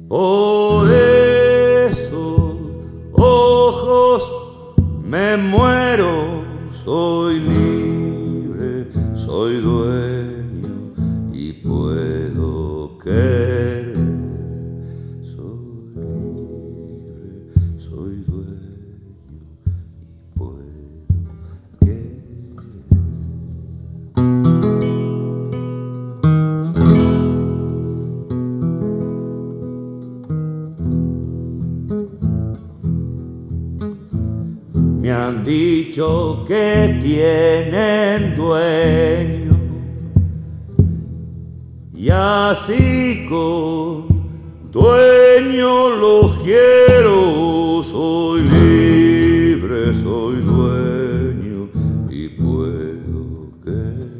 Por esos ojos me muero, soy libre, soy dueño y puedo querer. Soy libre, soy dueño y puedo querer. Me han dicho que tienen dueño y así con dueño los quiero. Soy libre, soy dueño y puedo querer.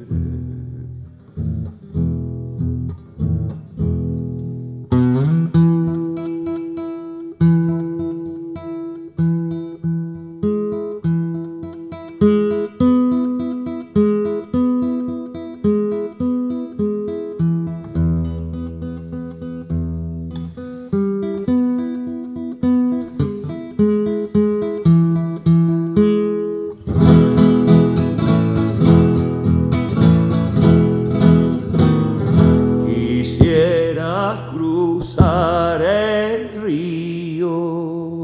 Quisiera cruzar el río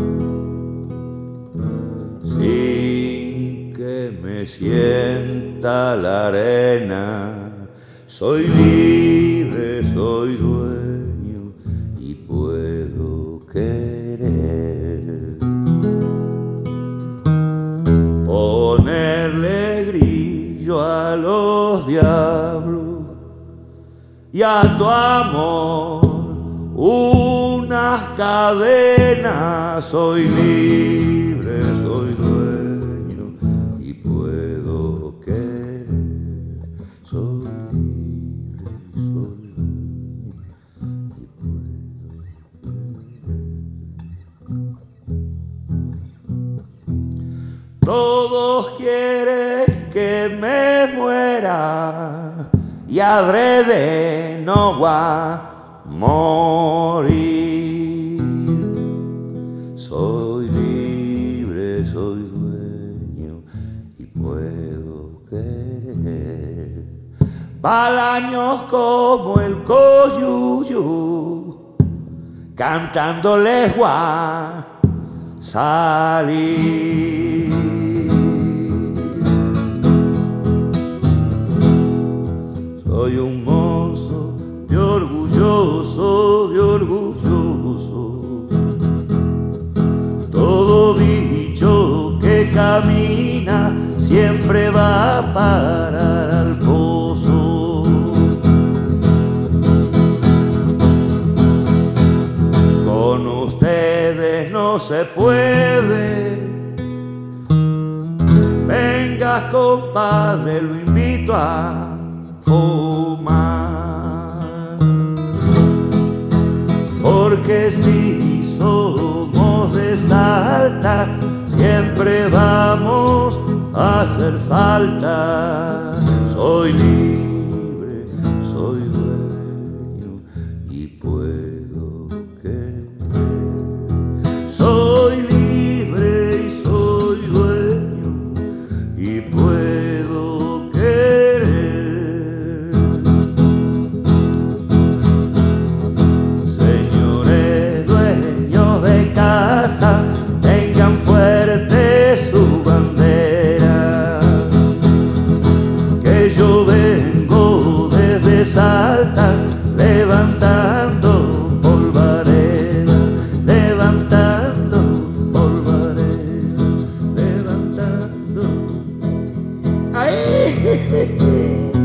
sin que me sienta la arena. Soy libre, soy dueño y puedo querer. Ponerle grillo a los diablos y a tu amor unas cadenas. Soy libre, soy dueño y puedo querer. Soy libre, soy dueño y puedo querer. Todos quieren que me muera y adrede no voy a morir. Soy libre, soy dueño y puedo querer. Palaños como el coyuyo, cantándoles voy a salir. Soy un mozo de orgulloso, de orgulloso. Todo bicho que camina siempre va a parar al pozo. Con ustedes no se puede. Venga, compadre, lo invito a fumar, porque si somos de Salta siempre vamos a hacer falta. Soy libre, soy dueño y puedo querer. Soy libre y soy dueño y puedo querer. Tengan fuerte su bandera, que yo vengo desde Salta levantando polvareda, levantando polvareda, levantando. ¡Ay!